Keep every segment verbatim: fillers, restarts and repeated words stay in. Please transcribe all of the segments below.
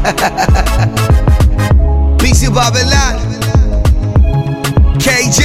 B C Babylon, K J,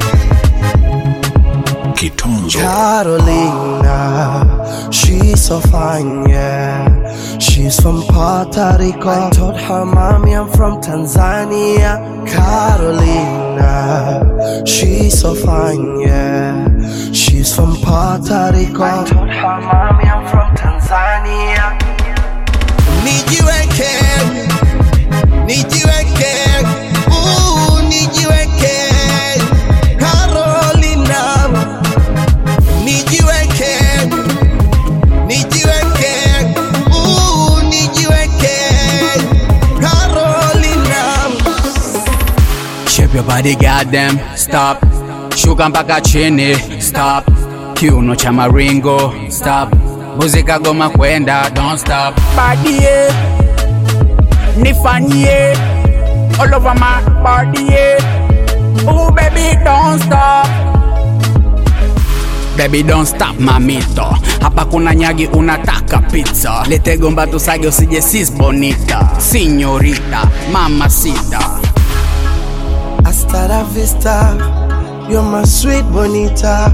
Kitonzo. Carolina, she's so fine, yeah. She's from Puerto Rico. I told her, mommy, I'm from Tanzania. Carolina, she's so fine, yeah. She's from Puerto Rico. I told her, mommy, I'm from Tanzania. need you again, need you again, ooh, need you again, Carolina, need you again, need you again, ooh, need you again, Carolina. Shape your body, goddamn, stop. Shuka mpaka chini, stop. Kiuno cha maringo, stop. Muzika goma kwenda, don't stop. Body, yeah. Nifanye all over my body, yeah. Oh baby, don't stop. Baby, don't stop, mamito. Hapa kuna nyagi unataka pizza. Lete gomba tusage usije sis bonita. Signorita, mamacita. Hasta la vista, you're my sweet bonita.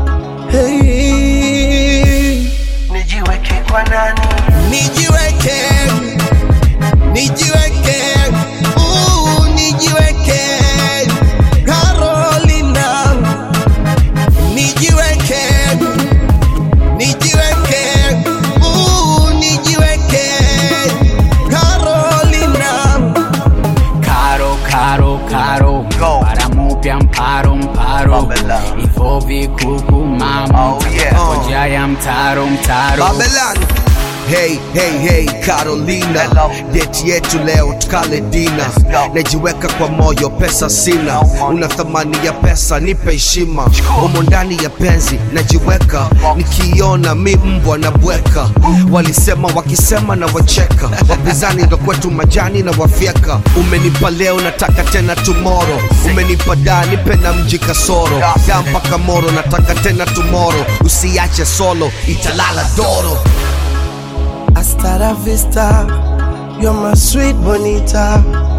Hey, nijiweke kwa nani? Need you again, need you again, ooh, need you again, Carolina, need you again, need you again, ooh, need you again, Carolina. Caro, caro, caro. Go. Para mupya mparo, mparo. Babylon. Ifovi kuku mama. Oh, yeah. Koja ya mtaro, mtaro. Babylon. Hey, hey, hey, Carolina, date yetu leo tukale dina. Najiweka kwa moyo, pesa sina. Una thamani ya pesa, nipe heshima. Umo ndani ya penzi, najiweka. Nikiona mi mbwa na bweka. Walisema wakisema na wacheka. Wapinzani ndo kwetu majani na wafyeka. Umenipa leo, nataka tena tomorrow. Umenipa da, nipe na mji kasoro. Da mpaka moro, nataka tena tomorrow. Usiache solo, italala doro. Hasta la vista, you're my sweet bonita.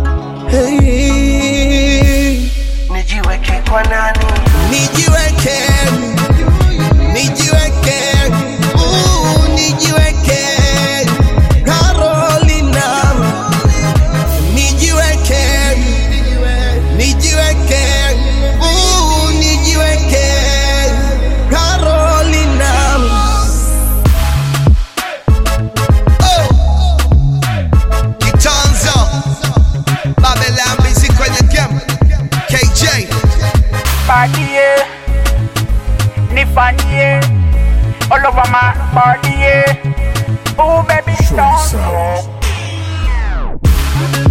Hey, nijiweke kwa nani? Need you again, need you again, ooh, need you again, Carolina, need you again, need you again, ooh, need you again, Carolina. Oh, Kitonzo, Babylon busy kwenye game, K J. Body, yeah. Nifanye all over my body, yeah. Oh baby, don't stop.